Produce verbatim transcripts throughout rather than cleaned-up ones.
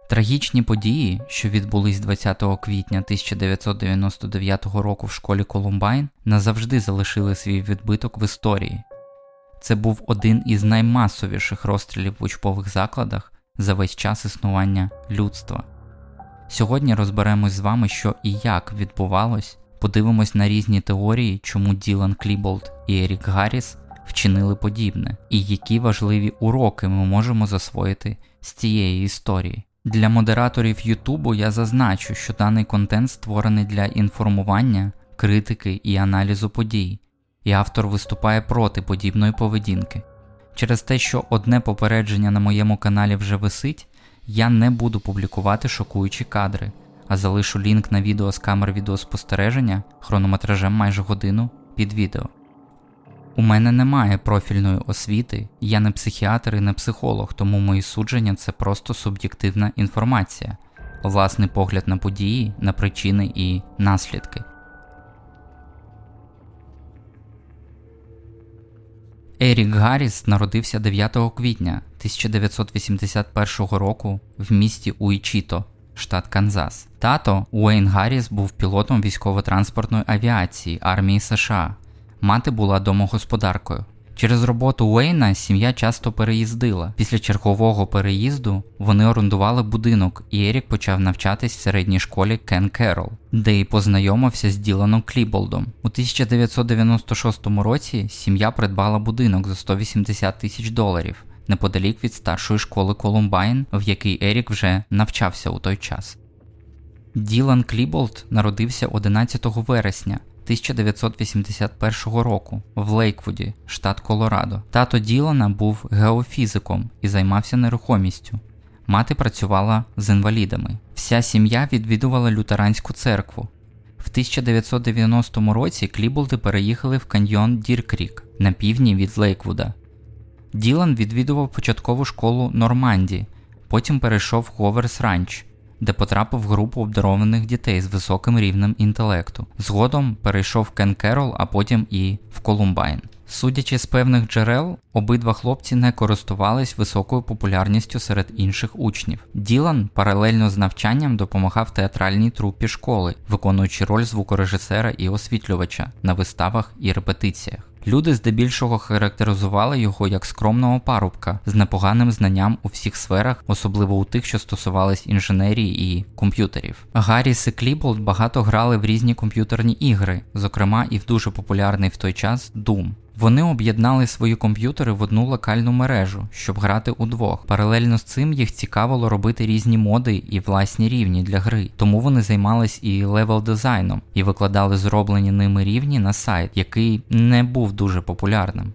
Трагічні події, що відбулись двадцятого квітня тисяча дев'ятсот дев'яносто дев'ятого року в школі Колумбайн, назавжди залишили свій відбиток в історії. Це був один із наймасовіших розстрілів в учбових закладах за весь час існування людства. Сьогодні розберемось з вами, що і як відбувалось, подивимось на різні теорії, чому Ділан Кліболд і Ерік Гарріс вчинили подібне, і які важливі уроки ми можемо засвоїти з цієї історії. Для модераторів Ютубу я зазначу, що даний контент створений для інформування, критики і аналізу подій, і автор виступає проти подібної поведінки. Через те, що одне попередження на моєму каналі вже висить, я не буду публікувати шокуючі кадри, а залишу лінк на відео з камер відеоспостереження хронометражем майже годину під відео. У мене немає профільної освіти, я не психіатр і не психолог, тому мої судження – це просто суб'єктивна інформація, власний погляд на події, на причини і наслідки. Ерік Гарріс народився дев'ятого квітня тисяча дев'ятсот вісімдесят першого року в місті Уічіто, штат Канзас. Тато Уейн Гарріс був пілотом військово-транспортної авіації армії США. Мати була домогосподаркою. Через роботу Уейна сім'я часто переїздила. Після чергового переїзду вони орендували будинок, і Ерік почав навчатись в середній школі Кен Керол, де й познайомився з Діланом Кліболдом. У тисяча дев'ятсот дев'яносто шостому році сім'я придбала будинок за сто вісімдесят тисяч доларів неподалік від старшої школи Колумбайн, в якій Ерік вже навчався у той час. Ділан Кліболд народився одинадцятого вересня тисяча дев'ятсот вісімдесят першого року в Лейквуді, штат Колорадо. Тато Ділана був геофізиком і займався нерухомістю. Мати працювала з інвалідами. Вся сім'я відвідувала лютеранську церкву. В тисяча дев'ятсот дев'яностому році Кліболди переїхали в каньйон Дір-Крік на півдні від Лейквуда. Ділан відвідував початкову школу Норманді, потім перейшов в Говерс Ранч, де потрапив в групу обдарованих дітей з високим рівнем інтелекту. Згодом перейшов в Кен Керол, а потім і в Колумбайн. Судячи з певних джерел, обидва хлопці не користувались високою популярністю серед інших учнів. Ділан паралельно з навчанням допомагав театральній трупі школи, виконуючи роль звукорежисера і освітлювача на виставах і репетиціях. Люди здебільшого характеризували його як скромного парубка з непоганим знанням у всіх сферах, особливо у тих, що стосувались інженерії і комп'ютерів. Гарріс і Кліболд багато грали в різні комп'ютерні ігри, зокрема і в дуже популярний в той час Doom. Вони об'єднали свої комп'ютери в одну локальну мережу, щоб грати удвох. Паралельно з цим їх цікавило робити різні моди і власні рівні для гри. Тому вони займались і левел-дизайном, і викладали зроблені ними рівні на сайт, який не був дуже популярним.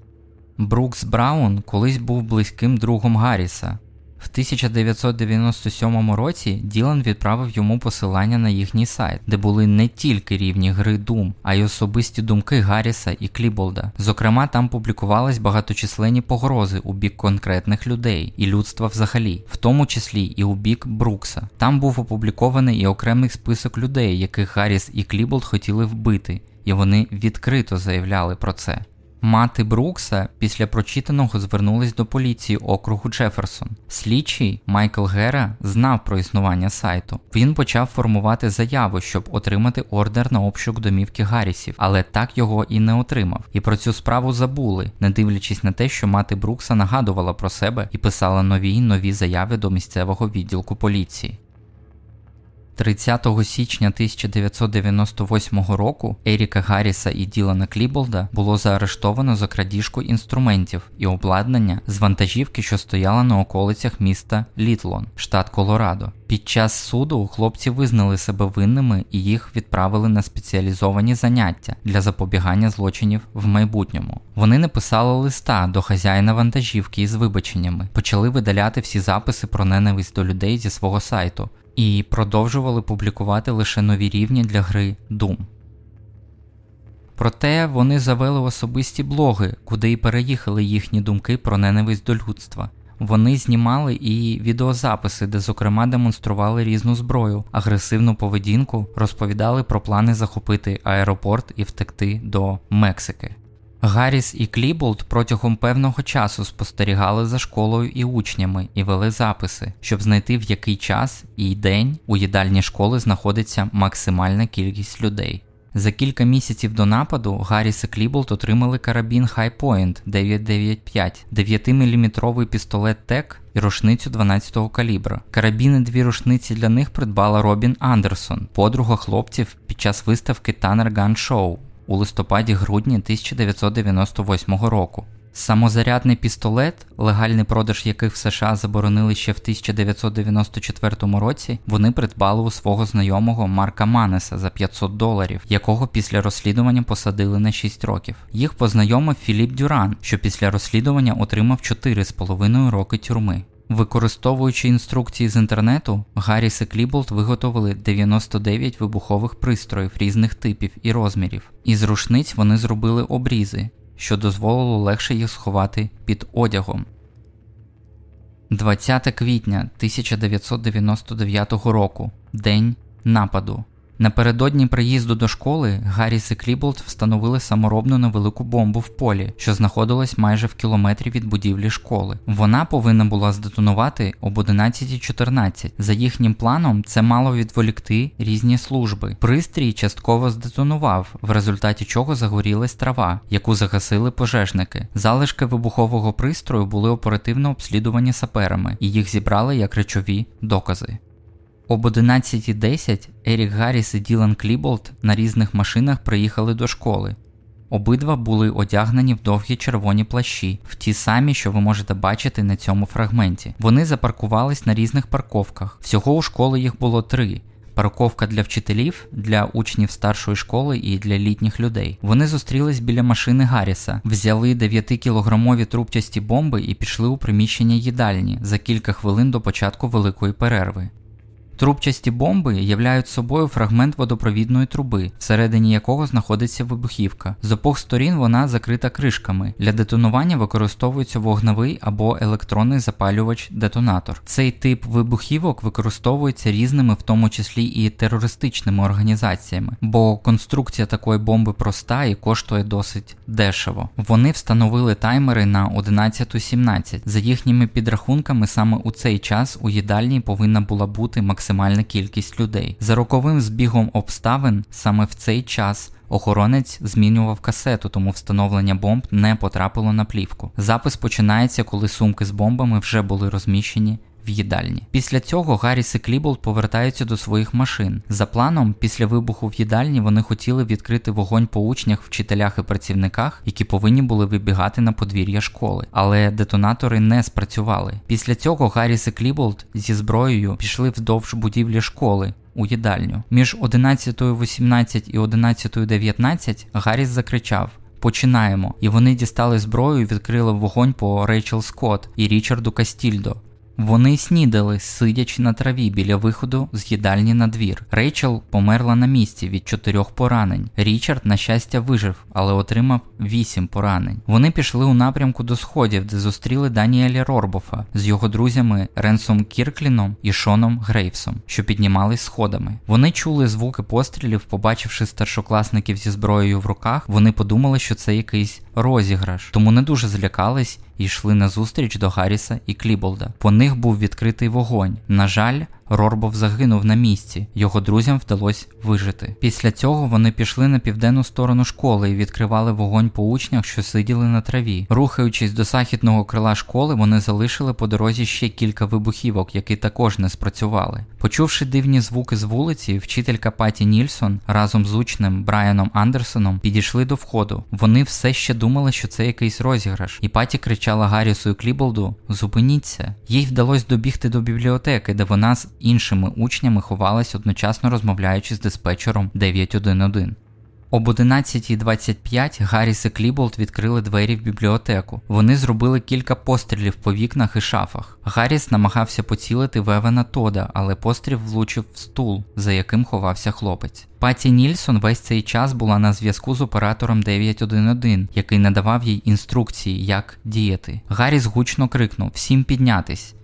Брукс Браун колись був близьким другом Гарріса. В тисяча дев'ятсот дев'яносто сьомому році Ділан відправив йому посилання на їхній сайт, де були не тільки рівні гри Doom, а й особисті думки Гарріса і Кліболда. Зокрема, там публікувались багаточисленні погрози у бік конкретних людей і людства взагалі, в тому числі і у бік Брукса. Там був опублікований і окремий список людей, яких Гарріс і Кліболд хотіли вбити, і вони відкрито заявляли про це. Мати Брукса після прочитаного звернулась до поліції округу Джеферсон. Слідчий Майкл Гера знав про існування сайту. Він почав формувати заяву, щоб отримати ордер на обшук домівки Гаррісів, але так його і не отримав. І про цю справу забули, не дивлячись на те, що мати Брукса нагадувала про себе і писала нові й нові заяви до місцевого відділку поліції. тридцятого січня тисяча дев'ятсот дев'яносто восьмого року Еріка Гарріса і Ділана Кліболда було заарештовано за крадіжку інструментів і обладнання з вантажівки, що стояла на околицях міста Літлон, штат Колорадо. Під час суду хлопці визнали себе винними і їх відправили на спеціалізовані заняття для запобігання злочинів в майбутньому. Вони написали листа до хазяїна вантажівки із вибаченнями, почали видаляти всі записи про ненависть до людей зі свого сайту і продовжували публікувати лише нові рівні для гри Doom. Проте вони завели особисті блоги, куди й переїхали їхні думки про ненависть до людства. Вони знімали і відеозаписи, де зокрема демонстрували різну зброю, агресивну поведінку, розповідали про плани захопити аеропорт і втекти до Мексики. Гарріс і Кліболд протягом певного часу спостерігали за школою і учнями і вели записи, щоб знайти, в який час і день у їдальні школи знаходиться максимальна кількість людей. За кілька місяців до нападу Гарріс і Кліболд отримали карабін Hi-Point дев'ятсот дев'яносто п'ять, дев'ятиміліметровий пістолет Тек і рушницю дванадцятого калібра. Карабін і дві рушниці для них придбала Робін Андерсон, подруга хлопців під час виставки Tanner Gun Show у листопаді-грудні тисяча дев'ятсот дев'яносто восьмого року. Самозарядний пістолет, легальний продаж яких в США заборонили ще в тисяча дев'ятсот дев'яносто четвертому році, вони придбали у свого знайомого Марка Манеса за п'ятсот доларів, якого після розслідування посадили на шість років. Їх познайомив Філіп Дюран, що після розслідування отримав чотири з половиною роки тюрми. Використовуючи інструкції з інтернету, Гарріс і Кліболд виготовили дев'яносто дев'ять вибухових пристроїв різних типів і розмірів. Із рушниць вони зробили обрізи, що дозволило легше їх сховати під одягом. двадцятого квітня тисяча дев'ятсот дев'яносто дев'ятого року. День нападу. Напередодні приїзду до школи Гарріс і Кліболд встановили саморобну невелику бомбу в полі, що знаходилась майже в кілометрі від будівлі школи. Вона повинна була здетонувати об одинадцята чотирнадцять. За їхнім планом, це мало відволікти різні служби. Пристрій частково здетонував, в результаті чого загорілась трава, яку загасили пожежники. Залишки вибухового пристрою були оперативно обслідувані саперами, і їх зібрали як речові докази. Об одинадцята десять Ерік Гарріс і Ділан Кліболд на різних машинах приїхали до школи. Обидва були одягнені в довгі червоні плащі, в ті самі, що ви можете бачити на цьому фрагменті. Вони запаркувались на різних парковках. Всього у школи їх було три. Парковка для вчителів, для учнів старшої школи і для літніх людей. Вони зустрілись біля машини Гарріса, взяли дев'ятикілограмові трубчасті бомби і пішли у приміщення їдальні за кілька хвилин до початку великої перерви. Трубчасті бомби являють собою фрагмент водопровідної труби, всередині якого знаходиться вибухівка. З обох сторін вона закрита кришками. Для детонування використовується вогневий або електронний запалювач-детонатор. Цей тип вибухівок використовується різними, в тому числі і терористичними організаціями, бо конструкція такої бомби проста і коштує досить дешево. Вони встановили таймери на одинадцята сімнадцять. За їхніми підрахунками, саме у цей час у їдальні повинна була бути максимальна максимальна кількість людей. За роковим збігом обставин, саме в цей час охоронець змінював касету, тому встановлення бомб не потрапило на плівку. Запис починається, коли сумки з бомбами вже були розміщені в їдальні. Після цього Гарріс і Кліболд повертаються до своїх машин. За планом, після вибуху в їдальні вони хотіли відкрити вогонь по учнях, вчителях і працівниках, які повинні були вибігати на подвір'я школи. Але детонатори не спрацювали. Після цього Гарріс і Кліболд зі зброєю пішли вздовж будівлі школи у їдальню. Між одинадцятою вісімнадцять і одинадцятою дев'ятнадцять Гарріс закричав: «Починаємо!» І вони дістали зброю і відкрили вогонь по Рейчел Скотт і Річарду Кастільдо. Вони снідали, сидячи на траві біля виходу з їдальні на двір. Рейчел померла на місці від чотирьох поранень. Річард, на щастя, вижив, але отримав вісім поранень. Вони пішли у напрямку до сходів, де зустріли Даніеля Рорбофа з його друзями Ренсом Кіркліном і Шоном Грейвсом, що піднімались сходами. Вони чули звуки пострілів, побачивши старшокласників зі зброєю в руках, вони подумали, що це якийсь розіграш, тому не дуже злякались і йшли назустріч до Гарріса і Кліболда. По них був відкритий вогонь. На жаль, Рорбов загинув на місці, його друзям вдалося вижити. Після цього вони пішли на південну сторону школи і відкривали вогонь по учнях, що сиділи на траві. Рухаючись до західного крила школи, вони залишили по дорозі ще кілька вибухівок, які також не спрацювали. Почувши дивні звуки з вулиці, вчителька Паті Нільсон разом з учнем Брайаном Андерсоном підійшли до входу. Вони все ще думали, що це якийсь розіграш. І Паті кричала Гаррісу і Кліболду: «Зупиніться!». Їй вдалося добігти до бібліотеки, де вона з іншими учнями ховалась, одночасно розмовляючи з диспетчером дев'ять один один. Об одинадцята двадцять п'ять Гарріс і Кліболд відкрили двері в бібліотеку. Вони зробили кілька пострілів по вікнах і шафах. Гарріс намагався поцілити в Евана Тода, але постріл влучив в стул, за яким ховався хлопець. Паті Нільсон весь цей час була на зв'язку з оператором дев'ять один один, який надавав їй інструкції, як діяти. Гарріс гучно крикнув: «Всім піднятись!».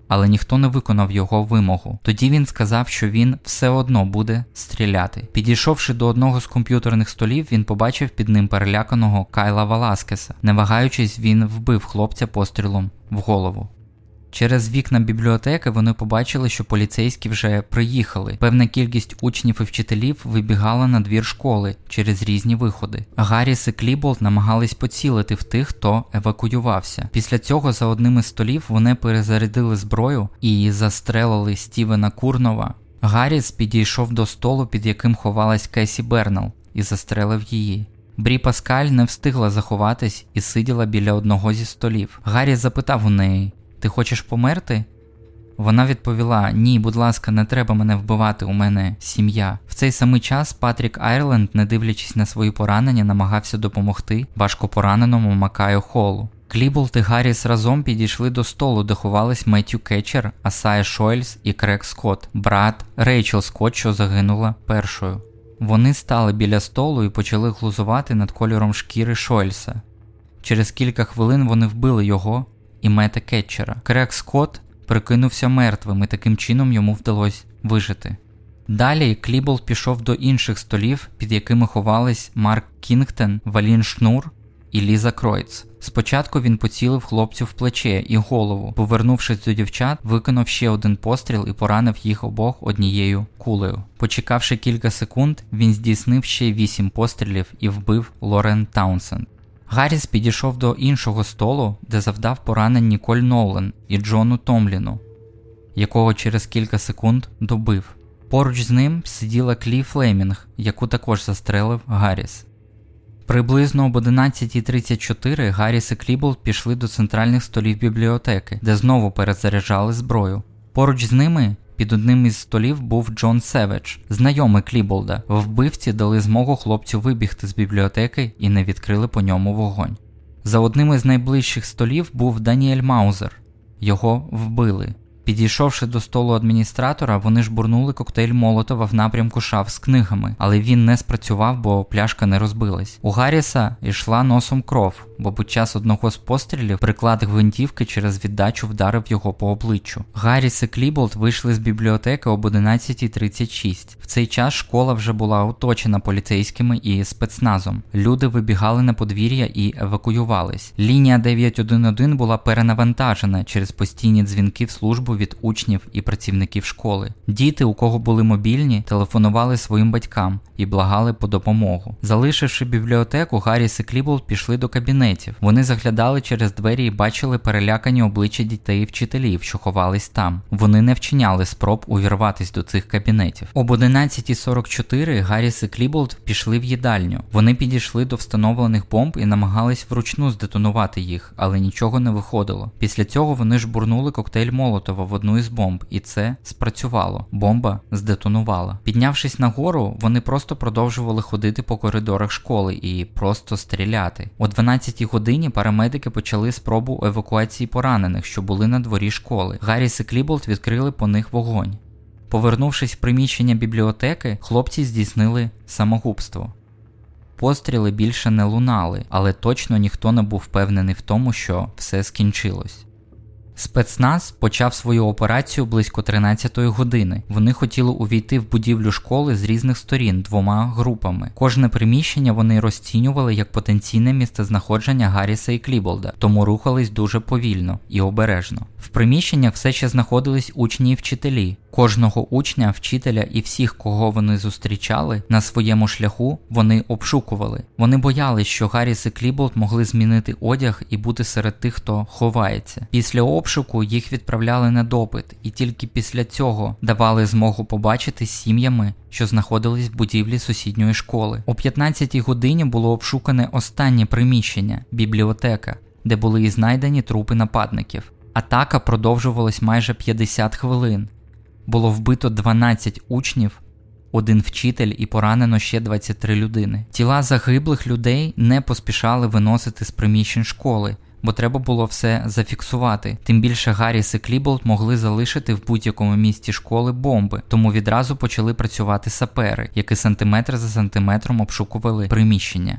але ніхто не виконав його вимогу. Тоді він сказав, що він все одно буде стріляти. Підійшовши до одного з комп'ютерних столів, він побачив під ним переляканого Кайла Валаскеса. Не вагаючись, він вбив хлопця пострілом в голову. Через вікна бібліотеки вони побачили, що поліцейські вже приїхали. Певна кількість учнів і вчителів вибігала на двір школи через різні виходи. Гарріс і Кліболд намагались поцілити в тих, хто евакуювався. Після цього за одним із столів вони перезарядили зброю і застрелили Стівена Курнова. Гарріс підійшов до столу, під яким ховалась Кесі Бернелл, і застрелив її. Брі Паскаль не встигла заховатись і сиділа біля одного зі столів. Гарріс запитав у неї: «Ти хочеш померти?» Вона відповіла: «Ні, будь ласка, не треба мене вбивати, у мене сім'я». В цей самий час Патрік Айрленд, не дивлячись на свої поранення, намагався допомогти важкопораненому Макаю Холлу. Кліболд і Гарріс разом підійшли до столу, де ховались Меттью Кетчер, Асая Шойльс і Крейг Скотт, брат Рейчел Скотт, що загинула першою. Вони стали біля столу і почали глузувати над кольором шкіри Шойльса. Через кілька хвилин вони вбили його і Мета Кетчера. Крейг Скотт прикинувся мертвим, і таким чином йому вдалося вижити. Далі Кліболд пішов до інших столів, під якими ховались Марк Кінгтон, Валін Шнур і Ліза Кройц. Спочатку він поцілив хлопцю в плече і голову. Повернувшись до дівчат, виконав ще один постріл і поранив їх обох однією кулею. Почекавши кілька секунд, він здійснив ще вісім пострілів і вбив Лорен Таунсенд. Гарріс підійшов до іншого столу, де завдав поранень Ніколь Ноулен і Джону Томліну, якого через кілька секунд добив. Поруч з ним сиділа Клі Флемінг, яку також застрелив Гарріс. Приблизно об одинадцята тридцять чотири Гарріс і Кліболд пішли до центральних столів бібліотеки, де знову перезаряджали зброю. Поруч з ними під одним із столів був Джон Севедж, знайомий Кліболда. Вбивці дали змогу хлопцю вибігти з бібліотеки і не відкрили по ньому вогонь. За одним із найближчих столів був Даніель Маузер. Його вбили. Підійшовши до столу адміністратора, вони жбурнули коктейль Молотова в напрямку шаф з книгами, але він не спрацював, бо пляшка не розбилась. У Гарріса йшла носом кров, бо під час одного з пострілів приклад гвинтівки через віддачу вдарив його по обличчю. Гарріс і Кліболд вийшли з бібліотеки об одинадцята тридцять шість. В цей час школа вже була оточена поліцейськими і спецназом. Люди вибігали на подвір'я і евакуювались. Лінія дев'ять один один була перенавантажена через постійні дзвінки в службу від учнів і працівників школи. Діти, у кого були мобільні, телефонували своїм батькам і благали по допомогу. Залишивши бібліотеку, Гарріс і Кліболд пішли до кабінетів. Вони заглядали через двері і бачили перелякані обличчя дітей і вчителів, що ховались там. Вони не вчиняли спроб увірватись до цих кабінетів. Об одинадцята сорок чотири Гарріс і Кліболд пішли в їдальню. Вони підійшли до встановлених бомб і намагались вручну здетонувати їх, але нічого не виходило. Після цього вони жбурнули коктейль Молотова в одну із бомб, і це спрацювало. Бомба здетонувала. Піднявшись нагору, вони просто продовжували ходити по коридорах школи і просто стріляти. О дванадцятій годині парамедики почали спробу евакуації поранених, що були на дворі школи. Гарріс і Кліболд відкрили по них вогонь. Повернувшись в приміщення бібліотеки, хлопці здійснили самогубство. Постріли більше не лунали, але точно ніхто не був впевнений в тому, що все скінчилось. Спецназ почав свою операцію близько тринадцятої години. Вони хотіли увійти в будівлю школи з різних сторін двома групами. Кожне приміщення вони розцінювали як потенційне місцезнаходження Гарріса і Кліболда, тому рухались дуже повільно і обережно. В приміщеннях все ще знаходились учні і вчителі. Кожного учня, вчителя і всіх, кого вони зустрічали на своєму шляху, вони обшукували. Вони боялись, що Гарріс і Кліболд могли змінити одяг і бути серед тих, хто ховається. Після обшуку їх відправляли на допит, і тільки після цього давали змогу побачити з сім'ями, що знаходились в будівлі сусідньої школи. О п'ятнадцятій годині було обшукане останнє приміщення – бібліотека, де були і знайдені трупи нападників. Атака продовжувалась майже п'ятдесят хвилин. Було вбито дванадцять учнів, один вчитель і поранено ще двадцять три людини. Тіла загиблих людей не поспішали виносити з приміщень школи, бо треба було все зафіксувати. Тим більше Гарріс і Кліболд могли залишити в будь-якому місці школи бомби, тому відразу почали працювати сапери, які сантиметр за сантиметром обшукували приміщення.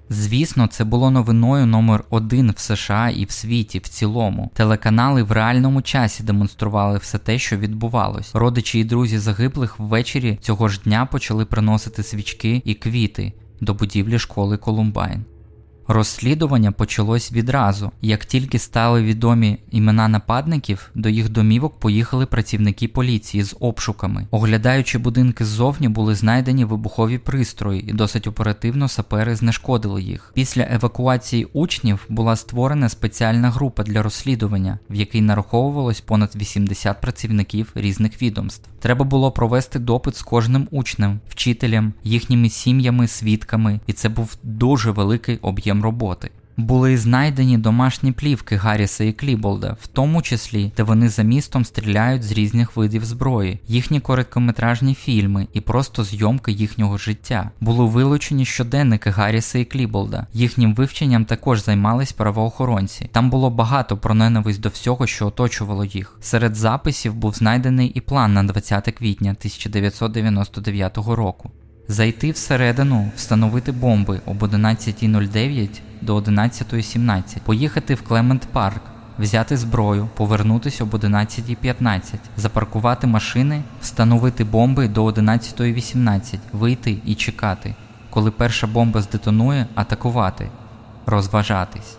Звісно, це було новиною номер один в США і в світі в цілому. Телеканали в реальному часі демонстрували все те, що відбувалось. Родичі і друзі загиблих ввечері цього ж дня почали приносити свічки і квіти до будівлі школи Колумбайн. Розслідування почалось відразу. Як тільки стали відомі імена нападників, до їх домівок поїхали працівники поліції з обшуками. Оглядаючи будинки ззовні, були знайдені вибухові пристрої і досить оперативно сапери знешкодили їх. Після евакуації учнів була створена спеціальна група для розслідування, в якій нараховувалось понад вісімдесят працівників різних відомств. Треба було провести допит з кожним учнем, вчителем, їхніми сім'ями, свідками, і це був дуже великий об'єм роботи. Були знайдені домашні плівки Гарріса і Кліболда, в тому числі, де вони за містом стріляють з різних видів зброї, їхні короткометражні фільми і просто зйомки їхнього життя. Були вилучені щоденники Гарріса і Кліболда. Їхнім вивченням також займались правоохоронці. Там було багато про ненависть до всього, що оточувало їх. Серед записів був знайдений і план на двадцяте квітня тисяча дев'ятсот дев'яносто дев'ятого року. Зайти всередину, встановити бомби об одинадцята нуль дев'ять до одинадцята сімнадцять, поїхати в Клемент Парк, взяти зброю, повернутися об одинадцята п'ятнадцять, запаркувати машини, встановити бомби до одинадцята вісімнадцять, вийти і чекати. Коли перша бомба здетонує, атакувати, розважатись.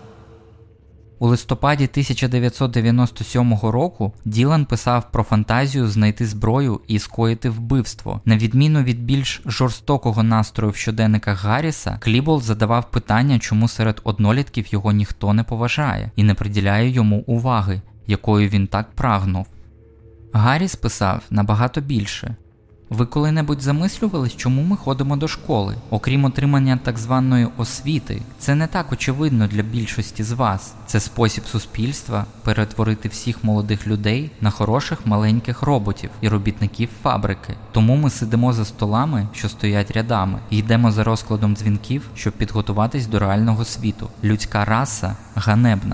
У листопаді тисяча дев'ятсот дев'яносто сьомого року Ділан писав про фантазію знайти зброю і скоїти вбивство. На відміну від більш жорстокого настрою в щоденниках Гарріса, Кліболд задавав питання, чому серед однолітків його ніхто не поважає і не приділяє йому уваги, якою він так прагнув. Гарріс писав набагато більше. Ви коли-небудь замислювались, чому ми ходимо до школи? Окрім отримання так званої освіти, це не так очевидно для більшості з вас. Це спосіб суспільства перетворити всіх молодих людей на хороших маленьких роботів і робітників фабрики. Тому ми сидимо за столами, що стоять рядами, і йдемо за розкладом дзвінків, щоб підготуватись до реального світу. Людська раса ганебна.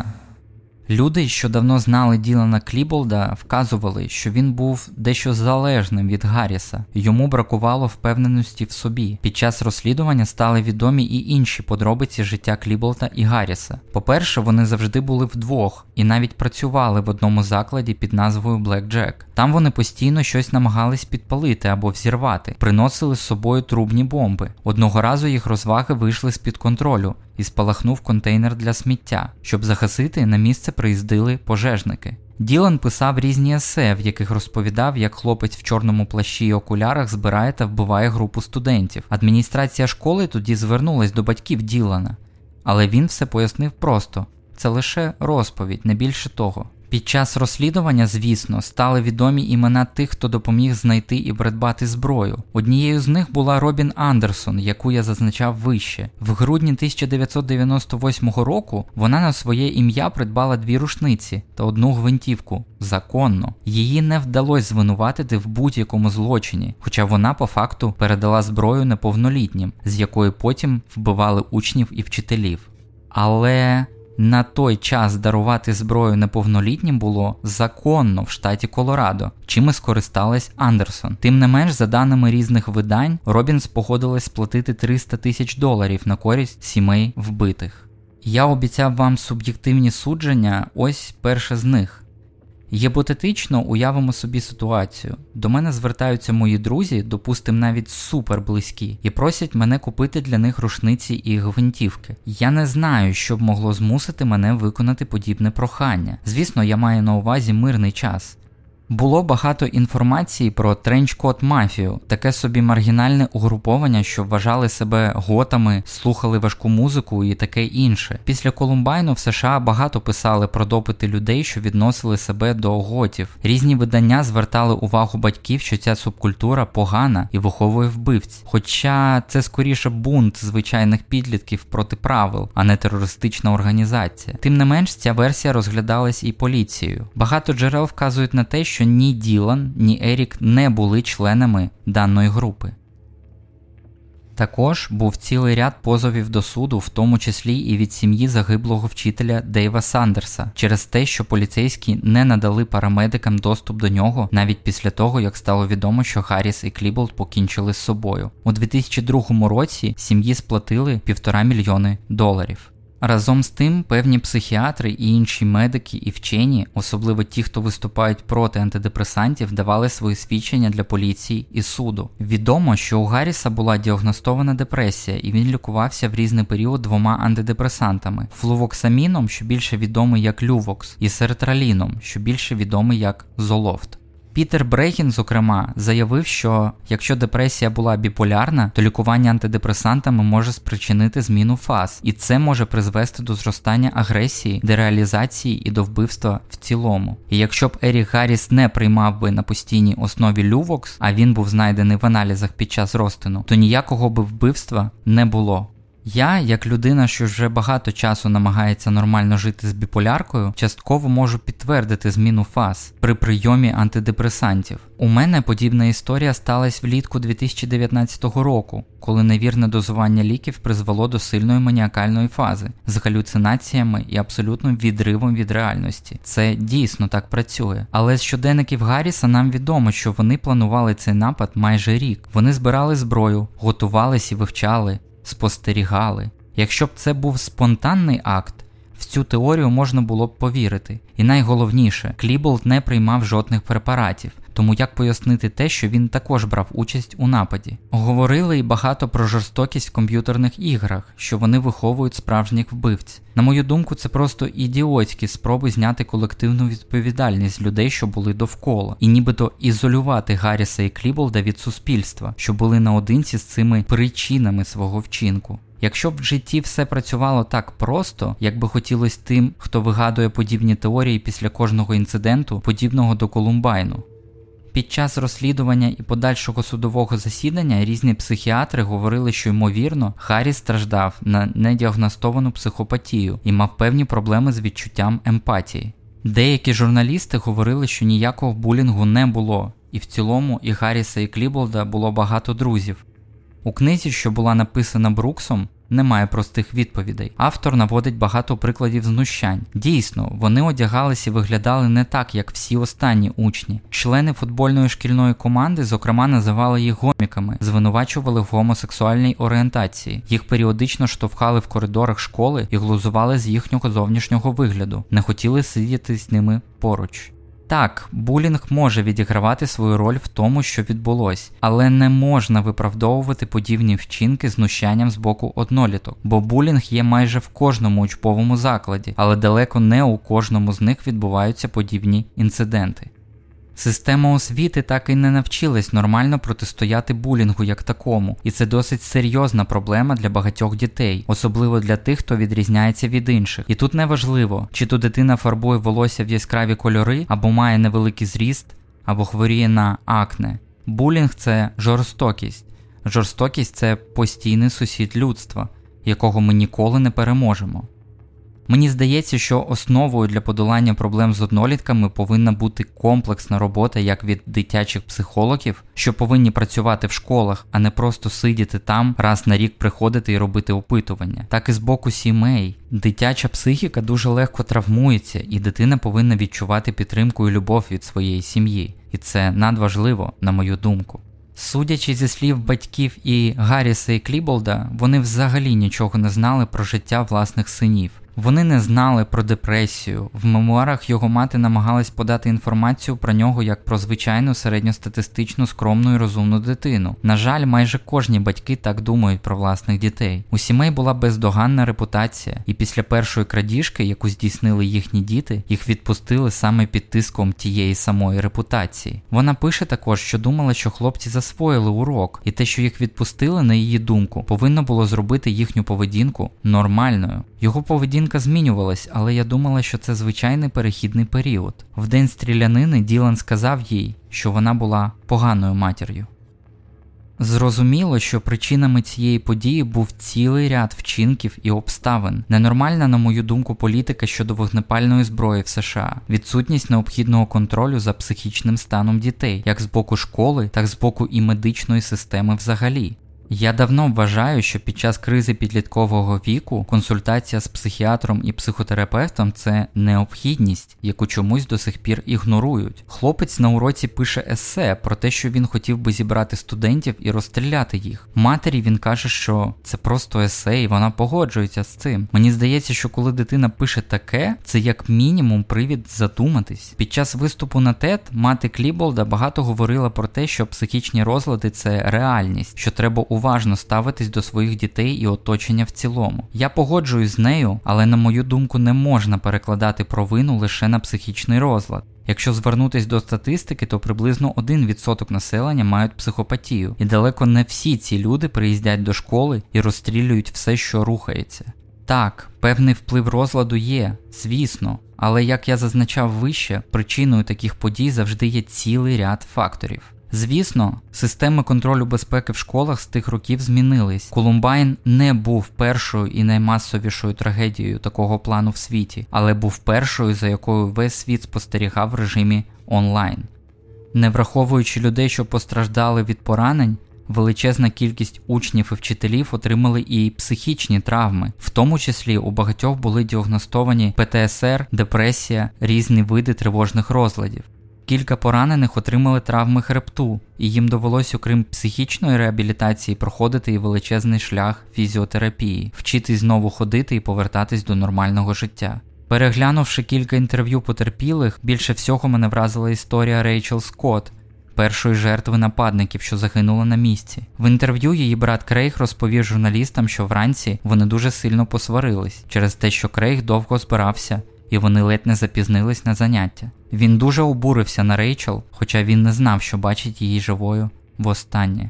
Люди, що давно знали Ділана Кліболда, вказували, що він був дещо залежним від Гарріса. Йому бракувало впевненості в собі. Під час розслідування стали відомі і інші подробиці життя Кліболда і Гарріса. По-перше, вони завжди були вдвох і навіть працювали в одному закладі під назвою Black Jack. Там вони постійно щось намагались підпалити або взірвати, приносили з собою трубні бомби. Одного разу їх розваги вийшли з-під контролю і спалахнув контейнер для сміття. Щоб загасити, на місце приїздили пожежники. Ділан писав різні есе, в яких розповідав, як хлопець в чорному плащі і окулярах збирає та вбиває групу студентів. Адміністрація школи тоді звернулась до батьків Ділана. Але він все пояснив просто. Це лише розповідь, не більше того. Під час розслідування, звісно, стали відомі імена тих, хто допоміг знайти і придбати зброю. Однією з них була Робін Андерсон, яку я зазначав вище. В грудні тисяча дев'ятсот дев'яносто восьмого року вона на своє ім'я придбала дві рушниці та одну гвинтівку. Законно. Її не вдалося звинуватити в будь-якому злочині, хоча вона по факту передала зброю неповнолітнім, з якої потім вбивали учнів і вчителів. Але на той час дарувати зброю неповнолітнім було законно в штаті Колорадо, чим і скористалась Андерсон. Тим не менш, за даними різних видань, Робінс погодилась сплатити триста тисяч доларів на користь сімей вбитих. Я обіцяв вам суб'єктивні судження, ось перше з них. Гіпотетично уявимо собі ситуацію. До мене звертаються мої друзі, допустим, навіть супер близькі, і просять мене купити для них рушниці і гвинтівки. Я не знаю, що б могло змусити мене виконати подібне прохання. Звісно, я маю на увазі мирний час. Було багато інформації про тренчкот-мафію, таке собі маргінальне угруповання, що вважали себе готами, слухали важку музику і таке інше. Після Колумбайну в США багато писали про допити людей, що відносили себе до готів. Різні видання звертали увагу батьків, що ця субкультура погана і виховує вбивць. Хоча це скоріше бунт звичайних підлітків проти правил, а не терористична організація. Тим не менш, ця версія розглядалась і поліцією. Багато джерел вказують на те, що що ні Ділан, ні Ерік не були членами даної групи. Також був цілий ряд позовів до суду, в тому числі і від сім'ї загиблого вчителя Дейва Сандерса, через те, що поліцейські не надали парамедикам доступ до нього навіть після того, як стало відомо, що Гарріс і Кліболд покінчили з собою. У дві тисячі другому році сім'ї сплатили півтора мільйони доларів. Разом з тим, певні психіатри і інші медики і вчені, особливо ті, хто виступають проти антидепресантів, давали свої свідчення для поліції і суду. Відомо, що у Гарріса була діагностована депресія, і він лікувався в різний період двома антидепресантами – флувоксаміном, що більше відомий як Лювокс, і сертраліном, що більше відомий як Золофт. Пітер Брейгін, зокрема, заявив, що якщо депресія була біполярна, то лікування антидепресантами може спричинити зміну фаз, і це може призвести до зростання агресії, дереалізації і до вбивства в цілому. І якщо б Ерік Гарріс не приймав би на постійній основі Лювокс, а він був знайдений в аналізах під час розтину, то ніякого би вбивства не було. Я, як людина, що вже багато часу намагається нормально жити з біполяркою, частково можу підтвердити зміну фаз при прийомі антидепресантів. У мене подібна історія сталася влітку дві тисячі дев'ятнадцятого року, коли невірне дозування ліків призвело до сильної маніакальної фази з галюцинаціями і абсолютним відривом від реальності. Це дійсно так працює. Але з щоденників Гарріса нам відомо, що вони планували цей напад майже рік. Вони збирали зброю, готувались і вивчали, спостерігали. Якщо б це був спонтанний акт, в цю теорію можна було б повірити. І найголовніше, Кліболд не приймав жодних препаратів, тому як пояснити те, що він також брав участь у нападі? Говорили й багато про жорстокість в комп'ютерних іграх, що вони виховують справжніх вбивць. На мою думку, це просто ідіотські спроби зняти колективну відповідальність з людей, що були довкола, і нібито ізолювати Гарріса і Кліболда від суспільства, що були наодинці з цими причинами свого вчинку. Якщо б в житті все працювало так просто, як би хотілося тим, хто вигадує подібні теорії після кожного інциденту, подібного до Колумбайну. Під час розслідування і подальшого судового засідання різні психіатри говорили, що, ймовірно, Гарріс страждав на недіагностовану психопатію і мав певні проблеми з відчуттям емпатії. Деякі журналісти говорили, що ніякого булінгу не було, і в цілому і Гарріса, і Кліболда було багато друзів. У книзі, що була написана Бруксом, немає простих відповідей. Автор наводить багато прикладів знущань. Дійсно, вони одягались і виглядали не так, як всі останні учні. Члени футбольної шкільної команди, зокрема, називали їх гоміками, звинувачували в гомосексуальній орієнтації. Їх періодично штовхали в коридорах школи і глузували з їхнього зовнішнього вигляду. Не хотіли сидіти з ними поруч. Так, булінг може відігравати свою роль в тому, що відбулось, але не можна виправдовувати подібні вчинки знущанням з боку одноліток, бо булінг є майже в кожному учбовому закладі, але далеко не у кожному з них відбуваються подібні інциденти. Система освіти так і не навчилась нормально протистояти булінгу як такому, і це досить серйозна проблема для багатьох дітей, особливо для тих, хто відрізняється від інших. І тут не важливо, чи то дитина фарбує волосся в яскраві кольори, або має невеликий зріст, або хворіє на акне. Булінг – це жорстокість. Жорстокість – це постійний сусід людства, якого ми ніколи не переможемо. Мені здається, що основою для подолання проблем з однолітками повинна бути комплексна робота як від дитячих психологів, що повинні працювати в школах, а не просто сидіти там, раз на рік приходити і робити опитування, так і з боку сімей. Дитяча психіка дуже легко травмується, і дитина повинна відчувати підтримку і любов від своєї сім'ї. І це надважливо, на мою думку. Судячи зі слів батьків і Гарріса, і Кліболда, вони взагалі нічого не знали про життя власних синів. Вони не знали про депресію. В мемуарах його мати намагалась подати інформацію про нього як про звичайну середньостатистичну скромну і розумну дитину. На жаль, майже кожні батьки так думають про власних дітей. У сімей була бездоганна репутація, і після першої крадіжки, яку здійснили їхні діти, їх відпустили саме під тиском тієї самої репутації. Вона пише також, що думала, що хлопці засвоїли урок, і те, що їх відпустили, на її думку, повинно було зробити їхню поведінку нормальною. Його поведінка змінювалась, але я думала, що це звичайний перехідний період. В день стрілянини Ділан сказав їй, що вона була поганою матір'ю. Зрозуміло, що причинами цієї події був цілий ряд вчинків і обставин. Ненормальна, на мою думку, політика щодо вогнепальної зброї в США, відсутність необхідного контролю за психічним станом дітей, як з боку школи, так з боку і медичної системи взагалі. Я давно вважаю, що під час кризи підліткового віку консультація з психіатром і психотерапевтом – це необхідність, яку чомусь до сих пір ігнорують. Хлопець на уроці пише есе про те, що він хотів би зібрати студентів і розстріляти їх. Матері він каже, що це просто есе, і вона погоджується з цим. Мені здається, що коли дитина пише таке, це як мінімум привід задуматись. Під час виступу на тед мати Кліболда багато говорила про те, що психічні розлади – це реальність, що треба уважно ставитись до своїх дітей і оточення в цілому. Я погоджуюсь з нею, але на мою думку не можна перекладати провину лише на психічний розлад. Якщо звернутись до статистики, то приблизно один відсоток населення мають психопатію, і далеко не всі ці люди приїздять до школи і розстрілюють все, що рухається. Так, певний вплив розладу є, звісно, але, як я зазначав вище, причиною таких подій завжди є цілий ряд факторів. Звісно, системи контролю безпеки в школах з тих років змінились. Колумбайн не був першою і наймасовішою трагедією такого плану в світі, але був першою, за якою весь світ спостерігав в режимі онлайн. Не враховуючи людей, що постраждали від поранень, величезна кількість учнів і вчителів отримали і психічні травми. В тому числі у багатьох були діагностовані пе те ес ер, депресія, різні види тривожних розладів. Кілька поранених отримали травми хребту, і їм довелось, окрім психічної реабілітації, проходити і величезний шлях фізіотерапії, вчитись знову ходити і повертатись до нормального життя. Переглянувши кілька інтерв'ю потерпілих, більше всього мене вразила історія Рейчел Скотт, першої жертви нападників, що загинула на місці. В інтерв'ю її брат Крейг розповів журналістам, що вранці вони дуже сильно посварились через те, що Крейг довго збирався, і вони ледь не запізнились на заняття. Він дуже обурився на Рейчел, хоча він не знав, що бачить її живою востаннє.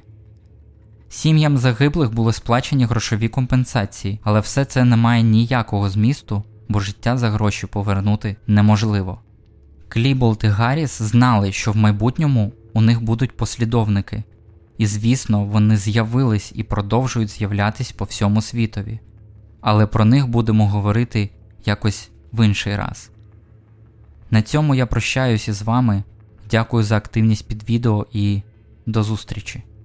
Сім'ям загиблих були сплачені грошові компенсації, але все це не має ніякого змісту, бо життя за гроші повернути неможливо. Кліболд і Гарріс знали, що в майбутньому у них будуть послідовники. І, звісно, вони з'явились і продовжують з'являтись по всьому світові. Але про них будемо говорити якось в інший раз. На цьому я прощаюся з вами, дякую за активність під відео і до зустрічі.